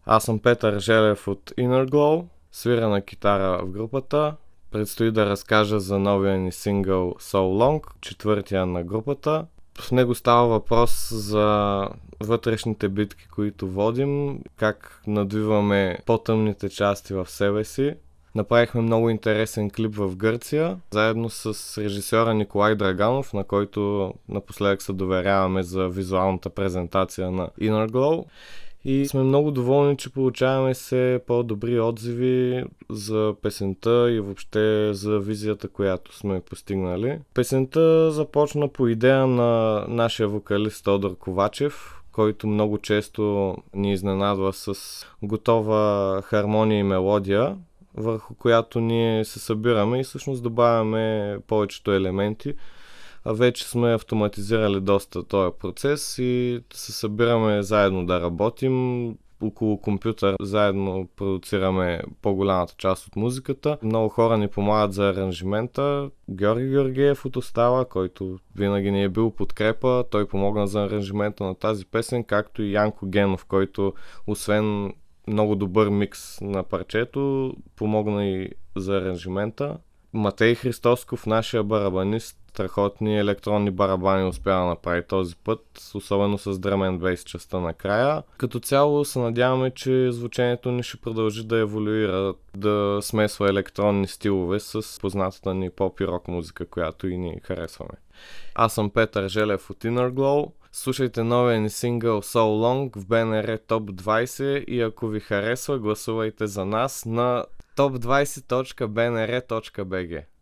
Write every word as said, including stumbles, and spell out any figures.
Аз съм Петър Желев от Inner Glow, свира на китара в групата. Предстои да разкажа за новия ни сингъл So Long, четвъртия на групата. В него става въпрос за вътрешните битки, които водим, как надвиваме по-тъмните части в себе си. Направихме много интересен клип в Гърция, заедно с режисьора Николай Драганов, на който напоследък се доверяваме за визуалната презентация на Inner Glow. И сме много доволни, че получаваме все по-добри отзиви за песента и въобще за визията, която сме постигнали. Песента започна по идея на нашия вокалист Тодор Ковачев, който много често ни изненадва с готова хармония и мелодия, върху която ние се събираме и всъщност добавяме повечето елементи. А вече сме автоматизирали доста този процес и се събираме заедно да работим. Около компютър заедно продуцираме по-голямата част от музиката. Много хора ни помагат за аранжимента. Георги Георгиев от Остала, който винаги ни е бил подкрепа, той помогна за аранжимента на тази песен, както и Янко Генов, който освен много добър микс на парчето, помогна и за аранжимента. Матей Христосков, нашия барабанист, страхотни електронни барабани успя да направи този път, особено с Drum and Bass частта накрая. Като цяло се надяваме, че звучението ни ще продължи да еволюира, да смесва електронни стилове с познатата ни поп и рок музика, която и ни харесваме. Аз съм Петър Желев от Inner Glow. Слушайте новия ни сингъл So Long в Б Н Р Топ двайсет и ако ви харесва, гласувайте за нас на топ двайсет точка б н р точка б г.